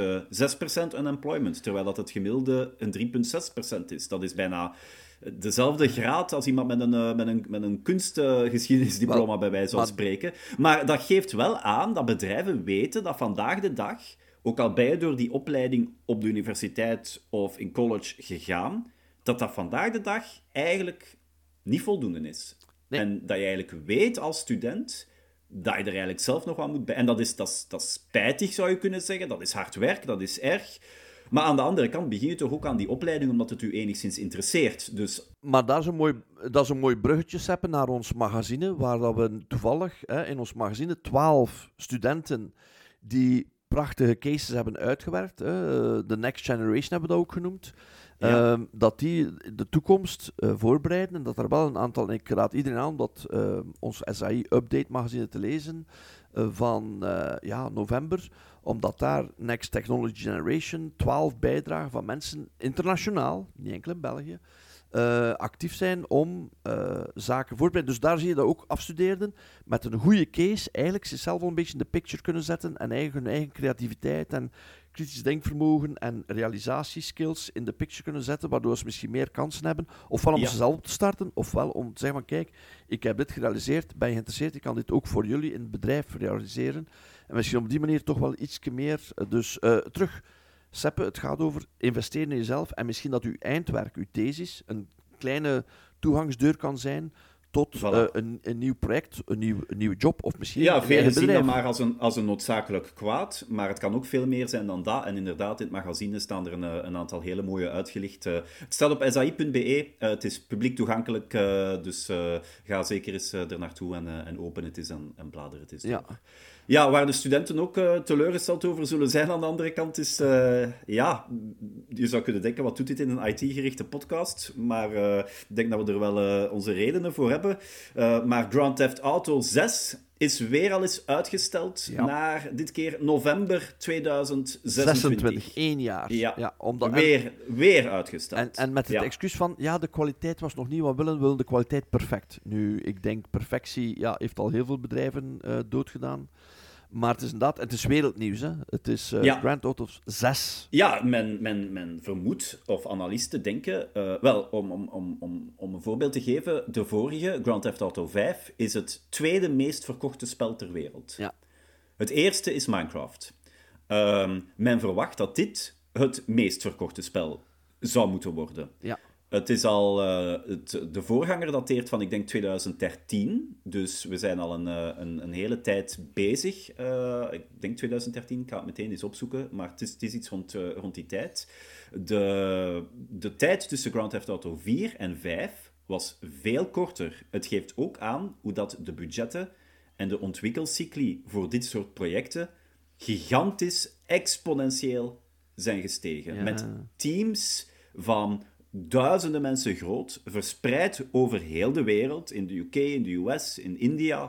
6% unemployment, terwijl dat het gemiddelde een 3,6% is. Dat is bijna dezelfde graad als iemand met een kunstgeschiedenisdiploma, bij wijze van spreken. Maar dat geeft wel aan dat bedrijven weten dat vandaag de dag, ook al ben je door die opleiding op de universiteit of in college gegaan, dat vandaag de dag eigenlijk niet voldoende is. Nee. En dat je eigenlijk weet als student dat je er eigenlijk zelf nog wat moet bij. En dat is spijtig, zou je kunnen zeggen. Dat is hard werk, dat is erg. Maar aan de andere kant begin je toch ook aan die opleiding omdat het u enigszins interesseert. Dus... Maar dat is een mooi bruggetje, Seppe, naar ons magazine, waar dat we toevallig in ons magazine 12 studenten die prachtige cases hebben uitgewerkt. De Next Generation hebben we dat ook genoemd. Ja. Dat die de toekomst voorbereiden en dat er wel een aantal... Ik raad iedereen aan dat ons SAI-update magazine te lezen van november, omdat daar Next Technology Generation 12 bijdragen van mensen internationaal, niet enkel in België, actief zijn om zaken voor te bereiden. Dus daar zie je dat ook afstudeerden met een goede case eigenlijk zichzelf al een beetje in de picture kunnen zetten en hun eigen creativiteit en kritisch denkvermogen en realisatieskills in de picture kunnen zetten, waardoor ze misschien meer kansen hebben, ofwel om ze zelf te starten, ofwel om te zeggen van kijk, ik heb dit gerealiseerd, ben je geïnteresseerd, ik kan dit ook voor jullie in het bedrijf realiseren. En misschien op die manier toch wel iets meer, terug... Seppe, het gaat over investeren in jezelf en misschien dat uw eindwerk, uw thesis, een kleine toegangsdeur kan zijn tot een nieuw project, een nieuwe job of misschien een velen zien dat maar als een noodzakelijk kwaad, maar het kan ook veel meer zijn dan dat. En inderdaad, in het magazine staan er een aantal hele mooie uitgelicht. Het staat op sai.be, het is publiek toegankelijk, dus ga zeker eens er naartoe en open het is en blader het is. Ja. Ja, waar de studenten ook teleurgesteld over zullen zijn aan de andere kant is... je zou kunnen denken, wat doet dit in een IT-gerichte podcast? Maar ik denk dat we er wel onze redenen voor hebben. Maar Grand Theft Auto 6 is weer al eens uitgesteld naar, dit keer, november 2026. 1 jaar. Ja, weer uitgesteld. En met het excuus van, de kwaliteit was nog niet wat we willen de kwaliteit perfect. Nu, ik denk, perfectie heeft al heel veel bedrijven doodgedaan. Maar het is inderdaad, het is wereldnieuws. Hè? Het is Grand Theft Auto 6. Ja, men vermoedt, of analisten denken... om een voorbeeld te geven, de vorige, Grand Theft Auto 5, is het tweede meest verkochte spel ter wereld. Ja. Het eerste is Minecraft. Men verwacht dat dit het meest verkochte spel zou moeten worden. Ja. Het is al... de voorganger dateert van, ik denk, 2013. Dus we zijn al een hele tijd bezig. Ik denk 2013, ik ga het meteen eens opzoeken. Maar het is iets rond die tijd. De tijd tussen Grand Theft Auto 4 en 5 was veel korter. Het geeft ook aan hoe dat de budgetten en de ontwikkelcycli voor dit soort projecten gigantisch, exponentieel zijn gestegen. Ja. Met teams van... duizenden mensen groot, verspreid over heel de wereld, in de UK, in de US, in India.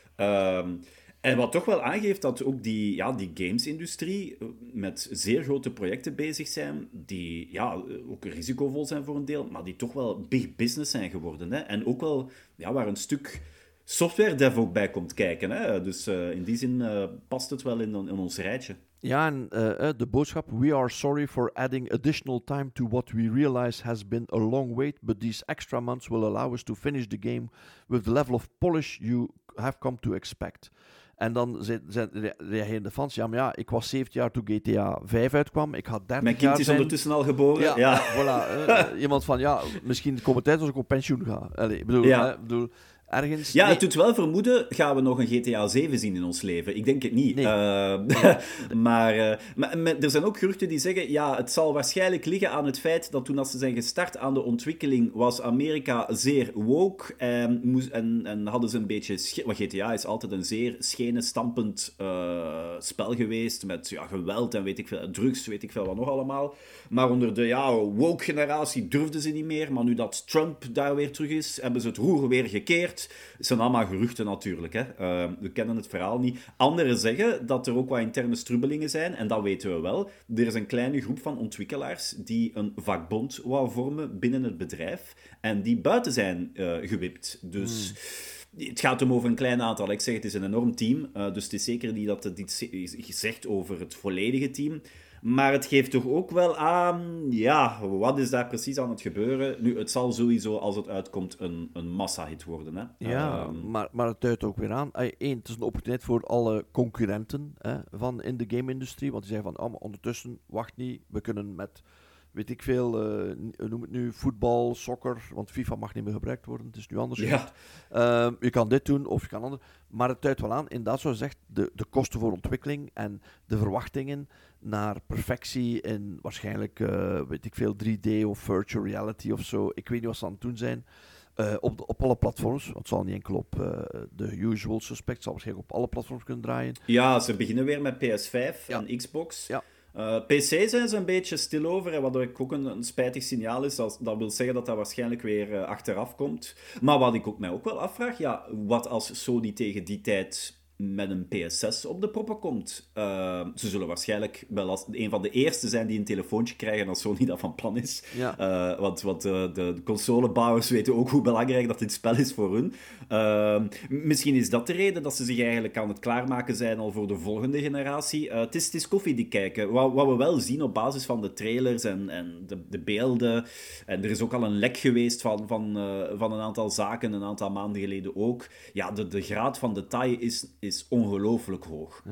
En wat toch wel aangeeft dat ook die games-industrie met zeer grote projecten bezig zijn, die ook risicovol zijn voor een deel, maar die toch wel big business zijn geworden. Hè? En ook wel waar een stuk software dev ook bij komt kijken. Hè? Dus in die zin past het wel in ons rijtje. Ja, en de boodschap: we are sorry for adding additional time to what we realize has been a long wait, but these extra months will allow us to finish the game with the level of polish you have come to expect. En dan reageerden de fans, ik was 17 jaar toen GTA 5 uitkwam, ik had 30 jaar Mijn kind is ondertussen al geboren. Ja. Voilà. Iemand van, misschien komt tijd als ik op pensioen ga. Ik bedoel... Ergens... Ja, het doet wel vermoeden, gaan we nog een GTA 7 zien in ons leven? Ik denk het niet. Nee. Maar er zijn ook geruchten die zeggen, het zal waarschijnlijk liggen aan het feit dat toen ze zijn gestart aan de ontwikkeling, was Amerika zeer woke en hadden ze een beetje... Want GTA is altijd een zeer schenenstampend spel geweest, met geweld en weet ik veel, drugs, weet ik veel wat nog allemaal. Maar onder de woke-generatie durfden ze niet meer, maar nu dat Trump daar weer terug is, hebben ze het roer weer gekeerd. wordt. Het zijn allemaal geruchten natuurlijk. Hè. We kennen het verhaal niet. Anderen zeggen dat er ook wat interne strubbelingen zijn, en dat weten we wel. Er is een kleine groep van ontwikkelaars die een vakbond wou vormen binnen het bedrijf en die buiten zijn gewipt. Dus... Het gaat om over een klein aantal. Ik zeg, het is een enorm team. Dus het is zeker niet dat het iets zegt over het volledige team. Maar het geeft toch ook wel aan... Ja, wat is daar precies aan het gebeuren? Nu, het zal sowieso, als het uitkomt, een massa-hit worden. Hè? Ja, maar het duidt ook weer aan. Het is een opportuniteit voor alle concurrenten van in de game-industrie. Want die zeggen van, maar ondertussen, wacht niet. We kunnen met... Weet ik veel, noem het nu voetbal, soccer, want FIFA mag niet meer gebruikt worden, het is nu anders. Ja. Je kan dit doen of je kan anders. Maar het duidt wel aan, inderdaad, zoals je zegt, de kosten voor ontwikkeling en de verwachtingen naar perfectie in waarschijnlijk, weet ik veel, 3D of virtual reality of zo. Ik weet niet wat ze aan het doen zijn. Op alle platforms, want het zal niet enkel op de usual suspects, het zal waarschijnlijk op alle platforms kunnen draaien. Ja, ze beginnen weer met PS5 en Xbox. Ja. PC zijn ze een beetje stil over, en wat ik ook een spijtig signaal is. Dat wil zeggen dat dat waarschijnlijk weer achteraf komt. Maar wat ik mij ook wel afvraag, ja, wat als Sony tegen die tijd met een PS6 op de proppen komt? Ze zullen waarschijnlijk wel als een van de eerste zijn die een telefoontje krijgen als Sony dat van plan is. Ja. Want de consolebouwers weten ook hoe belangrijk dat dit spel is voor hun. Misschien is dat de reden dat ze zich eigenlijk aan het klaarmaken zijn al voor de volgende generatie. Het is koffiedik kijken. Wat we wel zien op basis van de trailers en de beelden. En er is ook al een lek geweest van een aantal zaken, een aantal maanden geleden ook. Ja, de graad van detail is ongelooflijk hoog.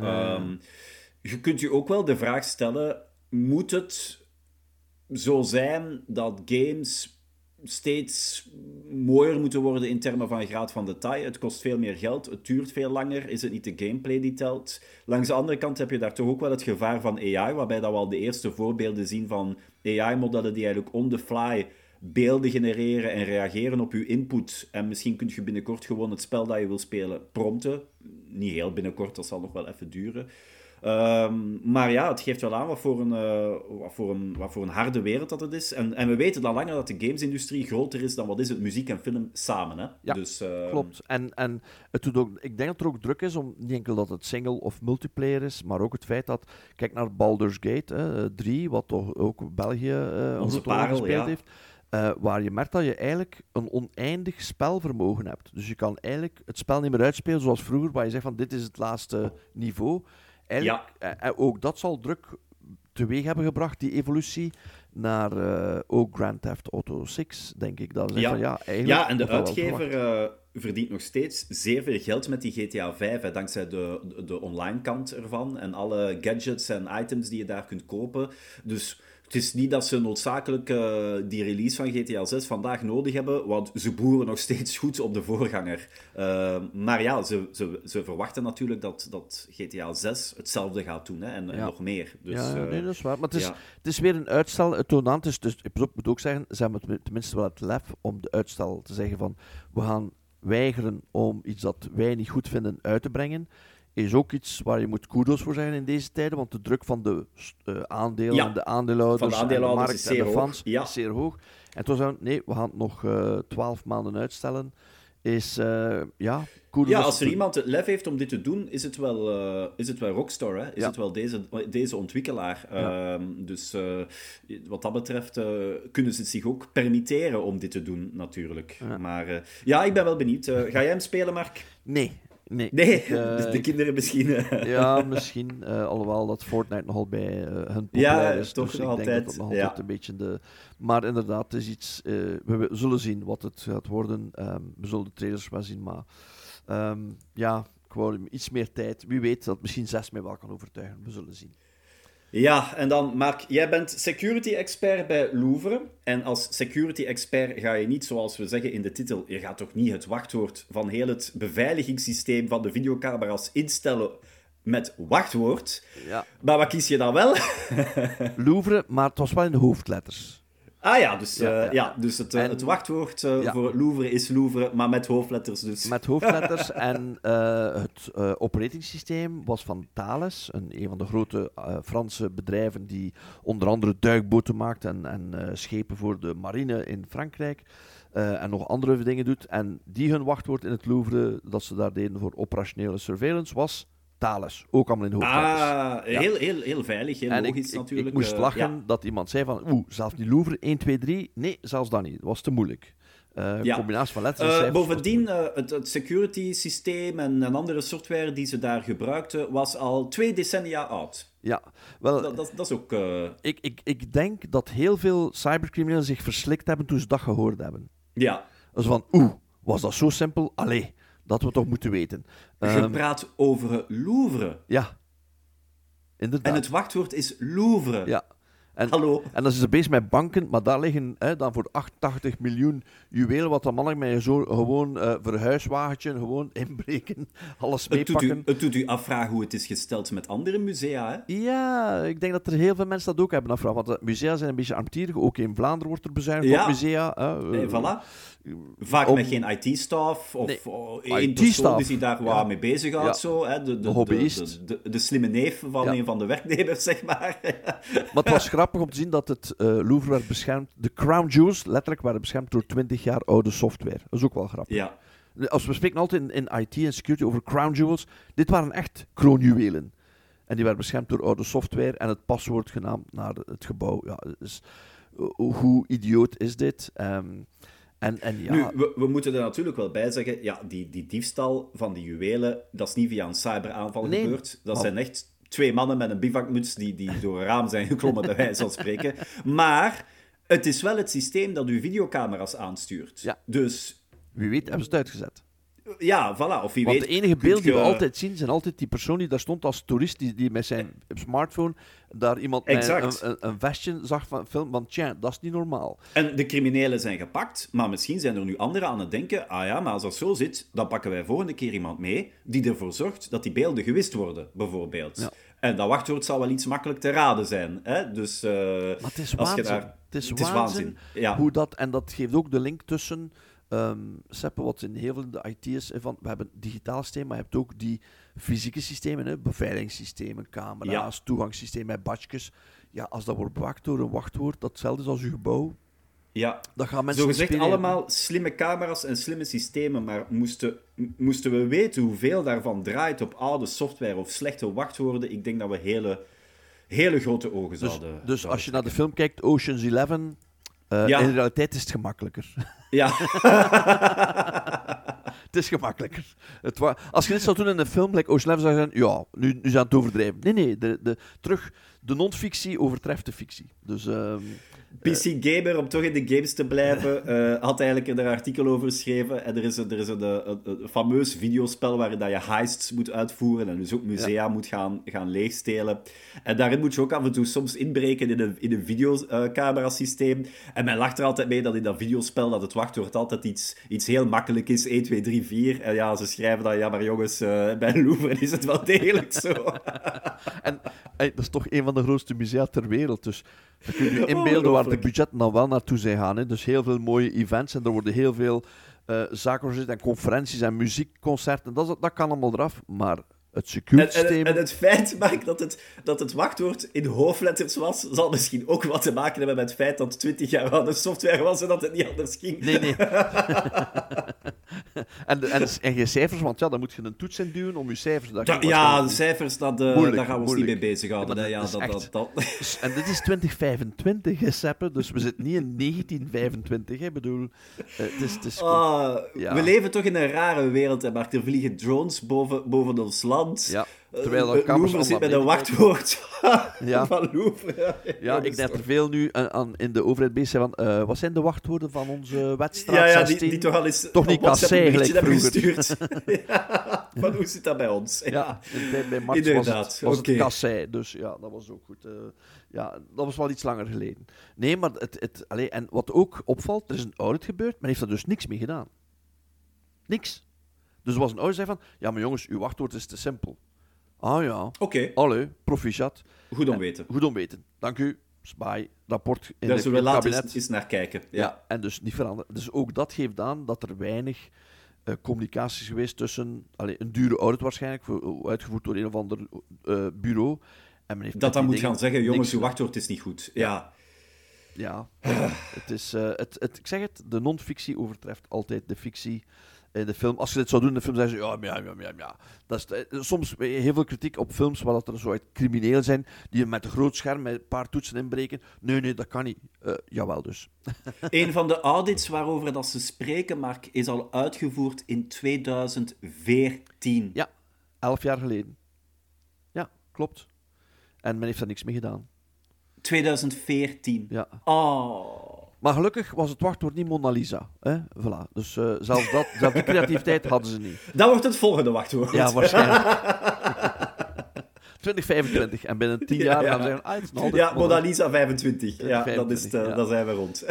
Je kunt je ook wel de vraag stellen, moet het zo zijn dat games steeds mooier moeten worden in termen van graad van detail? Het kost veel meer geld, het duurt veel langer, is het niet de gameplay die telt? Langs de andere kant heb je daar toch ook wel het gevaar van AI, waarbij dat we al de eerste voorbeelden zien van AI-modellen die eigenlijk on the fly beelden genereren en reageren op je input. En misschien kun je binnenkort gewoon het spel dat je wil spelen prompten. Niet heel binnenkort, dat zal nog wel even duren. Maar ja, het geeft wel aan wat voor een harde wereld dat het is. En we weten al langer dat de gamesindustrie groter is dan wat is het muziek en film samen. Hè? Ja, dus, klopt. En het doet ook, ik denk dat er ook druk is om niet enkel dat het single of multiplayer is, maar ook het feit dat, kijk naar Baldur's Gate 3, wat toch ook België onze parel gespeeld heeft. Waar je merkt dat je eigenlijk een oneindig spelvermogen hebt. Dus je kan eigenlijk het spel niet meer uitspelen zoals vroeger, waar je zegt van dit is het laatste niveau. Ook dat zal druk teweeg hebben gebracht, die evolutie, naar ook Grand Theft Auto 6, denk ik. Dat is en de uitgever verdient nog steeds zeer veel geld met die GTA 5, hè, dankzij de online kant ervan en alle gadgets en items die je daar kunt kopen. Dus het is niet dat ze noodzakelijk die release van GTA 6 vandaag nodig hebben, want ze boeren nog steeds goed op de voorganger. Maar ja, ze verwachten natuurlijk dat GTA 6 hetzelfde gaat doen, hè, en nog meer. Dus, nee, dat is waar. Maar het is weer een uitstel. Het toont aan, dus ik moet ook zeggen, ze hebben tenminste wel het lef om de uitstel te zeggen van, we gaan weigeren om iets dat wij niet goed vinden uit te brengen. Is ook iets waar je moet kudos voor zeggen in deze tijden, want de druk van de aandelen en de aandeelhouders en de markt en de fans is zeer hoog. En toen zeiden we, nee, we gaan het nog 12 maanden uitstellen. Kudos. Ja, als er iemand het lef heeft om dit te doen, is het wel Rockstar, hè? Is het wel deze ontwikkelaar. Dus wat dat betreft kunnen ze het zich ook permitteren om dit te doen, natuurlijk. Ja. Maar ik ben wel benieuwd. Ga jij hem spelen, Mark? Nee. Dus de kinderen misschien. Ja, misschien. Alhoewel dat Fortnite nogal bij hun populair is. Toch dus nog ik altijd. denk dat het nog altijd een beetje Maar inderdaad, het is iets... we zullen zien wat het gaat worden. We zullen de trailers wel zien, maar... ik wou iets meer tijd. Wie weet dat misschien 6 mij wel kan overtuigen. We zullen zien. Ja, en dan, Mark, jij bent security-expert bij Louvre. En als security-expert ga je niet, zoals we zeggen in de titel, je gaat toch niet het wachtwoord van heel het beveiligingssysteem van de videocamera's instellen met wachtwoord. Ja. Maar wat kies je dan wel? Louvre, maar het was wel in de hoofdletters. Ah ja, dus het wachtwoord voor Louvre is Louvre, maar met hoofdletters dus. Met hoofdletters en het operatingsysteem was van Thales, een van de grote Franse bedrijven die onder andere duikboten maakt en schepen voor de marine in Frankrijk. en nog andere dingen doet. En die hun wachtwoord in het Louvre, dat ze daar deden voor operationele surveillance, was Thales. Ook allemaal in hoofdletters. Heel veilig, heel en logisch natuurlijk. Ik moest lachen dat iemand zei van, zelfs die Louvre, 1, 2, 3. Nee, zelfs dat niet. Dat was te moeilijk. Combinatie van letters en cijfers. Bovendien, het security systeem en andere software die ze daar gebruikten, was al 2 decennia oud. Ja, wel... Dat is ook... Ik denk dat heel veel cybercriminelen zich verslikt hebben toen ze dat gehoord hebben. Ja. Dus van, was dat zo simpel? Allee, dat we toch moeten weten. Je praat over het Louvre. Ja, inderdaad. En het wachtwoord is Louvre. Ja. Hallo. En dan is ze bezig met banken, maar daar liggen dan voor 88 miljoen juwelen, wat dan mannen met zo gewoon verhuiswagentje, gewoon inbreken, alles meepakken. Het doet u afvragen hoe het is gesteld met andere musea, hè? Ja, ik denk dat er heel veel mensen dat ook hebben afvragen, want de musea zijn een beetje armtierig, ook in Vlaanderen wordt er bezuinigd op musea. Voilà. Vaak met geen IT-staf, of één persoon die zich daar mee bezighoudt. Ja. Zo, hè? De hobbyist. De slimme neef van een van de werknemers, zeg maar. Maar het was grappig om te zien dat het Louvre werd beschermd. De Crown Jewels, letterlijk, waren beschermd door 20 jaar oude software. Dat is ook wel grappig. Ja. Als we spreken altijd in IT en security over Crown Jewels, dit waren echt kroonjuwelen. En die werden beschermd door oude software en het paswoord genaamd naar het gebouw. Ja, dus, hoe idioot is dit? Nu, we moeten er natuurlijk wel bij zeggen, ja, die diefstal van die juwelen, dat is niet via een cyberaanval gebeurd. Dat zijn echt 2 mannen met een bivakmuts die door een raam zijn geklommen, bij wijze van spreken. Maar het is wel het systeem dat uw videocamera's aanstuurt. Ja. Dus... Wie weet hebben ze het uitgezet. Ja, voilà. Of wie Want weet, de enige beelden die we altijd zien, zijn altijd die persoon die daar stond als toerist, die met zijn smartphone daar iemand met een vestje zag van film, want tja, dat is niet normaal. En de criminelen zijn gepakt, maar misschien zijn er nu anderen aan het denken, maar als dat zo zit, dan pakken wij volgende keer iemand mee die ervoor zorgt dat die beelden gewist worden, bijvoorbeeld. Ja. En dat wachtwoord zal wel iets makkelijk te raden zijn. Hè? Dus, maar het is waanzin. Het is waanzin. Ja. Hoe dat, en dat geeft ook de link tussen... Seppe, wat in heel veel de IT is, we hebben digitaal systeem, maar je hebt ook die fysieke systemen, beveiligingssystemen, camera's, toegangssystemen met badjes. Ja, als dat wordt bewaakt door een wachtwoord, datzelfde is als uw gebouw. Ja, dat gaan mensen zogezegd allemaal slimme camera's en slimme systemen, maar moesten we weten hoeveel daarvan draait op oude software of slechte wachtwoorden, ik denk dat we hele grote ogen zouden... Dus als je naar de film kijkt, Ocean's 11... in realiteit is het gemakkelijker. Ja. Het is gemakkelijker. Als je dit zou doen in een film, like Ocean's 11, zou je zeggen, ja, nu zijn het overdrijven. Nee, de non-fictie overtreft de fictie. Dus... PC Gamer, om toch in de games te blijven, had eigenlijk een artikel over geschreven. En er is een fameus videospel waarin dat je heists moet uitvoeren en dus ook musea moet gaan leegstelen. En daarin moet je ook af en toe soms inbreken in een videocamerasysteem. En men lacht er altijd mee dat in dat videospel dat het wachtwoord altijd iets heel makkelijk is. 1, 2, 3, 4. En ja, ze schrijven dan, ja, maar jongens, bij Louvre is het wel degelijk zo. En dat is toch een van de grootste musea ter wereld, dus... Dan kun je je inbeelden waar de budgetten dan wel naartoe zijn gaan. Hè. Dus heel veel mooie events en er worden heel veel zaken gezet en conferenties en muziekconcerten. Dat kan allemaal eraf, maar het security systeem... En het feit, Mark, dat het wachtwoord in hoofdletters was, zal misschien ook wat te maken hebben met het feit dat het 20 jaar oude software was en dat het niet anders ging. Nee. en je cijfers, want ja, dan moet je een toets in duwen om je cijfers... de cijfers, daar gaan we ons niet mee bezighouden. Ja, En dit is 2025, Seppe, dus we zitten niet in 1925. Ik bedoel, het is we leven toch in een rare wereld, hè, Mark. Er vliegen drones boven ons land. Ja, terwijl de Louvre zit met een wachtwoord van Louvre. Ja, ik denk dat er veel nu in de overheid bezig zijn van... wat zijn de wachtwoorden van onze wedstrijd? Ja, die toch al eens toch niet Cassé, gelijk vroeger. Gestuurd. Van hoe zit dat bij ons? Ja, bij Max was het Cassé, dus ja, dat was ook goed. Dat was wel iets langer geleden. Nee, maar en wat ook opvalt, er is een audit gebeurd, maar heeft daar dus niks mee gedaan. Niks. Dus er was een audit die zei van, ja, maar jongens, uw wachtwoord is te simpel. Ah ja. Oké. Allee, proficiat. Goed om weten. Goed om weten. Dank u. Spy, rapport in daar het zullen we kabinet. later eens naar kijken. Ja, en dus niet veranderen. Dus ook dat geeft aan dat er weinig communicatie is geweest tussen... een dure audit waarschijnlijk, uitgevoerd door een of ander bureau. En men heeft dat dan moet gaan zeggen, jongens, uw wachtwoord is niet goed. Ja. Ja, het is, ik zeg het, de non-fictie overtreft altijd de fictie in de film. Als je dit zou doen in de film, zeggen ze, ja. Dat is soms heel veel kritiek op films waar dat er zo uit criminelen zijn, die met een groot scherm met een paar toetsen inbreken. Nee, dat kan niet. Jawel dus. Een van de audits waarover dat ze spreken, Mark, is al uitgevoerd in 2014. Ja, 11 jaar geleden. Ja, klopt. En men heeft daar niks mee gedaan. 2014. Ja. Oh. Maar gelukkig was het wachtwoord niet Mona Lisa. Hè? Voilà. Dus zelfs die creativiteit hadden ze niet. Dat wordt het volgende wachtwoord. Ja, waarschijnlijk. 2025. En binnen 10 jaar gaan we zeggen... het is nog altijd Ja, Mona Lisa 25. Ja, 25, dan zijn we rond.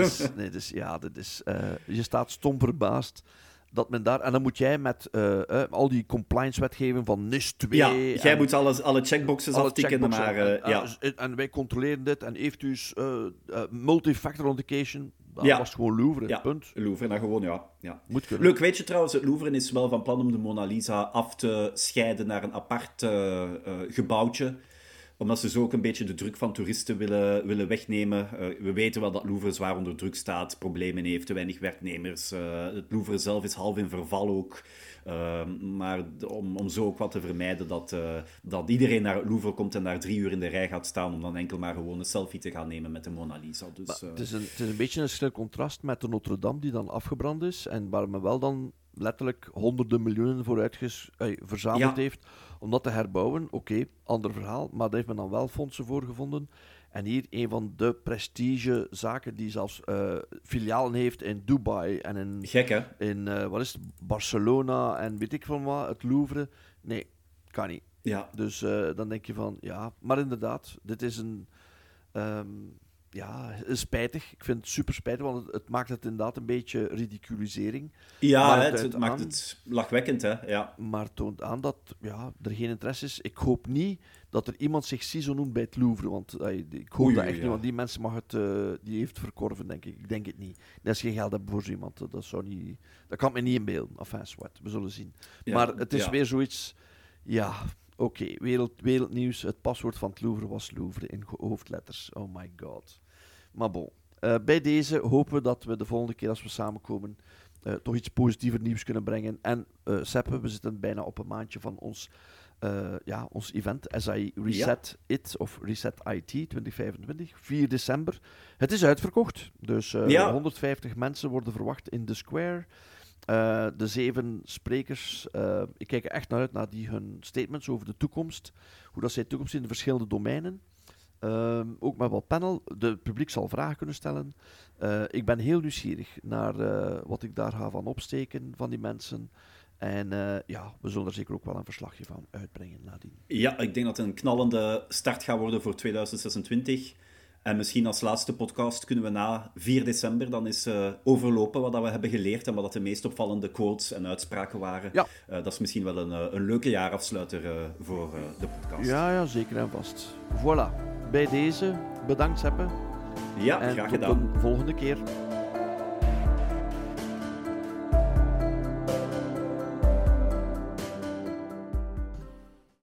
Je staat stom verbaasd dat men daar... En dan moet jij met al die compliance-wetgeving van NIS 2... Ja, jij moet alle checkboxes aftikken, maar... en wij controleren dit. En heeft dus multi-factor authentication... Dat was gewoon Louvre, punt. Louvre, nou gewoon, ja. Moet kunnen. Leuk, weet je trouwens, het Louvre is wel van plan om de Mona Lisa af te scheiden naar een apart gebouwtje. Omdat ze zo ook een beetje de druk van toeristen willen wegnemen. We weten wel dat Louvre zwaar onder druk staat, problemen heeft, te weinig werknemers. Het Louvre zelf is half in verval ook. Maar om zo ook wat te vermijden dat iedereen naar het Louvre komt en daar 3 uur in de rij gaat staan om dan enkel maar gewoon een selfie te gaan nemen met de Mona Lisa. Dus, het is een beetje een schril contrast met de Notre-Dame die dan afgebrand is en waar men wel dan letterlijk honderden miljoenen voor verzameld heeft om dat te herbouwen. Oké, ander verhaal, maar daar heeft men dan wel fondsen voor gevonden. En hier een van de prestigezaken die zelfs filialen heeft in Dubai en in... Gek, hè? In, wat is het, Barcelona en weet ik van wat, het Louvre. Nee, kan niet. Ja. Dus dan denk je van, ja... Maar inderdaad, dit is een... spijtig. Ik vind het super spijtig, want het maakt het inderdaad een beetje ridiculisering. Ja, het maakt het lachwekkend, hè. Ja. Maar toont aan dat er geen interesse is. Ik hoop niet dat er iemand zich CISO noemt bij het Louvre, want ik hoop dat echt niet, want die mensen die heeft verkorven, denk ik. Ik denk het niet. Dat is geen geld hebben voor zo iemand. Dat kan ik me niet inbeelden. Enfin, zwart. We zullen zien. Ja, maar het is weer zoiets... Ja... Oké, wereldnieuws. Het paswoord van het Louvre was Louvre in hoofdletters. Oh my god. Maar bon. Bij deze hopen we dat we de volgende keer als we samenkomen toch iets positiever nieuws kunnen brengen. En Seppe, we zitten bijna op een maandje van ons event. SAI Reset It of Reset IT 2025. 4 december. Het is uitverkocht. Dus 150 mensen worden verwacht in The Square. De 7 sprekers, ik kijk er echt naar uit naar hun statements over de toekomst. Hoe dat zij de toekomst in de verschillende domeinen. Ook met wat panel. Het publiek zal vragen kunnen stellen. Ik ben heel nieuwsgierig naar wat ik daar ga van opsteken van die mensen. En we zullen er zeker ook wel een verslagje van uitbrengen nadien. Ja, ik denk dat het een knallende start gaat worden voor 2026. En misschien als laatste podcast kunnen we na 4 december dan eens overlopen wat we hebben geleerd en wat de meest opvallende quotes en uitspraken waren. Ja. Dat is misschien wel een leuke jaarafsluiter voor de podcast. Ja, zeker en vast. Voilà. Bij deze, bedankt Seppe. Ja, graag gedaan. Tot de volgende keer.